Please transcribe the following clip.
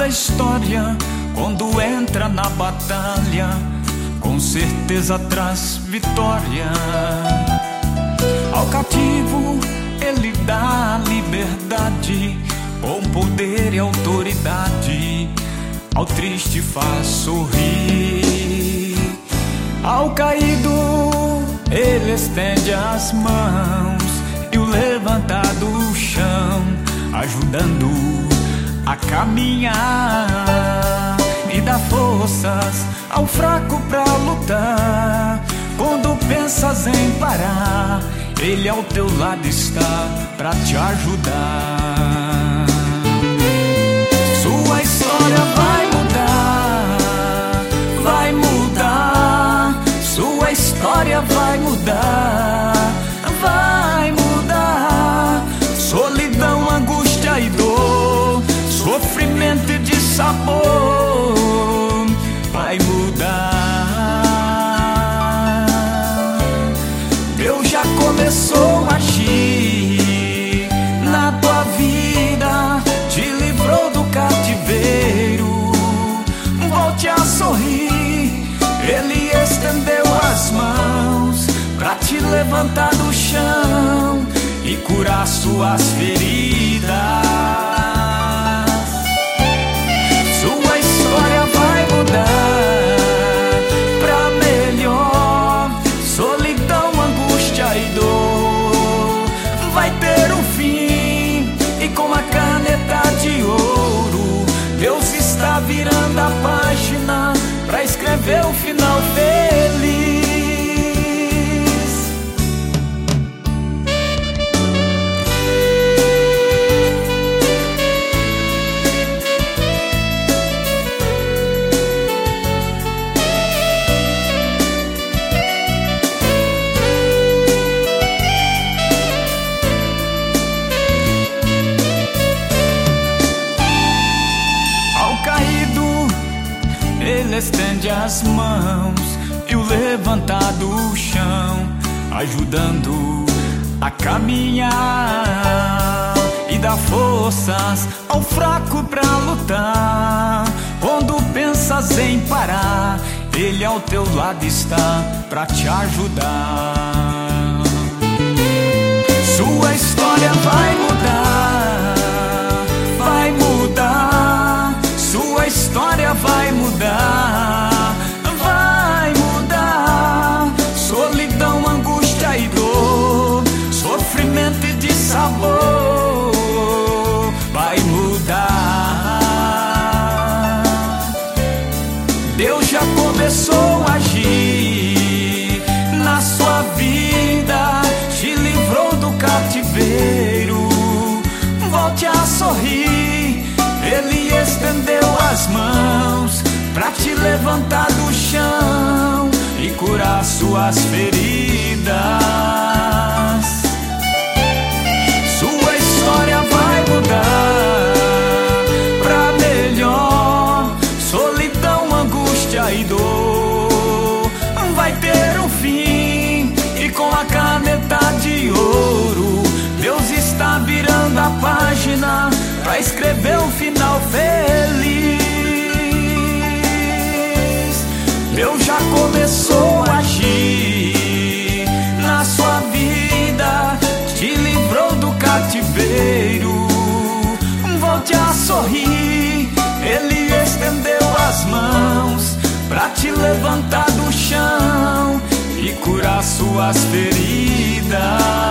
da história, quando entra na batalha, com certeza traz vitória. Ao cativo ele dá liberdade, com poder e autoridade. Ao triste faz sorrir. Ao caído ele estende as mãos e o levanta do chão, ajudando a caminhar. E dá forças ao fraco pra lutar. Quando pensas em parar, ele ao teu lado está pra te ajudar. Sua história vai mudar, vai mudar. Sua história vai mudar, vai mudar. Solidão, angústia e dor, sofrimento e dissabor, vai mudar. Deus já começou a agir na tua vida, te livrou do cativeiro. Volte a sorrir, ele estendeu as mãos pra te levantar do chão e curar suas feridas. Sua história vai mudar pra melhor. Solidão, angústia e dor vai ter um fim, e com a caneta de ouro Deus está virando a página pra escrever o final feliz. Ele estende as mãos e o levanta do chão, ajudando a caminhar. E dá forças ao fraco pra lutar. Quando pensas em parar, ele ao teu lado está pra te ajudar. Sua história vai mudar, vai mudar. Sua história vai mudar, vai mudar. Solidão, angústia e dor, sofrimento e dissabor, vai mudar. Deus já começou a agir na sua vida, te livrou do cativeiro. Volte a sorrir, ele estendeu as mãos pra te levantar do chão e curar suas feridas. Sua história vai mudar pra melhor. Solidão, angústia e dor vai ter um fim, e com a caneta de ouro Deus está virando a página pra escrever um final feliz. Deus já começou a agir na sua vida, te livrou do cativeiro. Volte a sorrir, ele estendeu as mãos pra te levantar do chão e curar suas feridas.